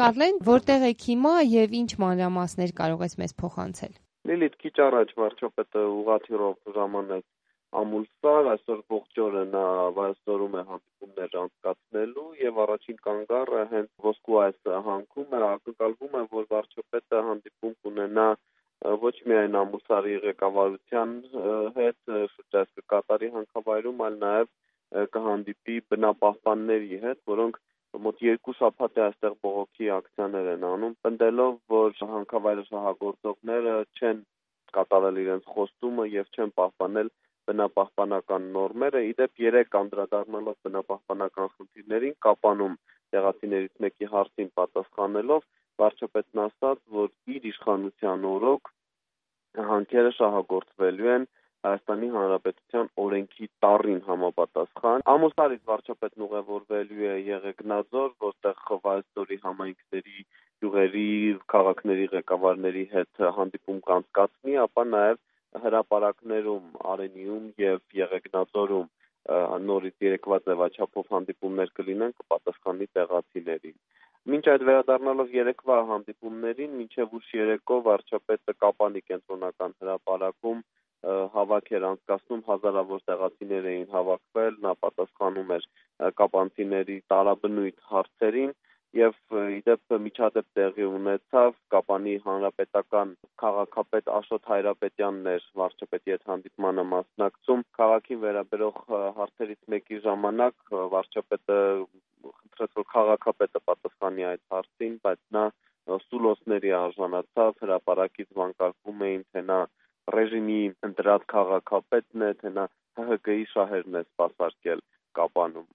Կարլեն, որտեղ եք հիմա եւ ինչ մանրամասներ կարող ես մեզ փոխանցել։ Լիլիթ, քիչ առաջ վարչապետը ուղղաթիռով ժամանեց Ամուլսար, այսօր ողջ օրը նա Վայոց-Ձորում է հանդիպումներ անցկացնելու եւ առաջին կանգառը հենց Ոսկու այս հանքում է, ակնկալվում է, որ վարչապետը հանդիպում կունենա ոչ միայն Ամուլսարի ղեկավարության հետ, շրջայց կկատարի հանքավայրում, այլ նաեւ կհանդիպի բնապահպանների հետ, որոնք մոտ 2 շաբաթ է այստեղ բողոքի ակցիաներ են անում, պնդելով, որ հանքավայրը շահագործողները չեն կատարել իրենց խոստումը եւ չեն պահպանել բնապահպանական նորմերը։ Իդեպ 3 անդրադառնալով բնապահպանական խնդիրներին, Կապանում տեղացիներից մեկի հարցին պատասխանելով, վարչապետն ասաց, որ իր իշխանության օրոք հանքերը շահագործվելու են Հայաստանի Հանրապետության օրենքի տառին համապատասխան։ Ամուսարից վարչապետն ուղևորվելու է Եղեգնաձոր, որտեղ Վայոց-Ձորի համայնքների, յուղերի, քաղաքների ղեկավարների հետ հանդիպում կանցկացնի, ապա նաև հրապարակներում, Արենիում եւ Եղեգնաձորում նորից երեկվա ձևաչափով հանդիպումներ կլինեն, կպատասխանի տեղացիներին։ Մինչ այդ վերադառնալով երեկվա հանդիպումներին, մինչև ուշ երեկո վարչապետը Կապանի կենտրոնական հրապարակում հավաք էր անցկացնում, հազարավոր տեղացիներ էին հավաքվել, նա պատասխանում էր կապանցիների տարաբնույթ հարցերին եւ իդեպ միջադեպ տեղի ունեցավ Կապանի հանրապետական քաղաքապետ Աշոտ Հայրապետյանն էր վարչապետի հետ հանդիպմանը մասնակցում։ Քաղաքին վերաբերող հարցերից մեկի ժամանակ վարչապետը խնդրեց, որ քաղաքապետը պատասխանի այդ հարցին, բայց նա սուլոսների արժանացավ, հրապարակից վանկարկում էին, թե նա ռեժիմի ընտրած քաղաքապետն է, թե նա ՀՀԿ-ի շահերն է սպասարկել Կապանում։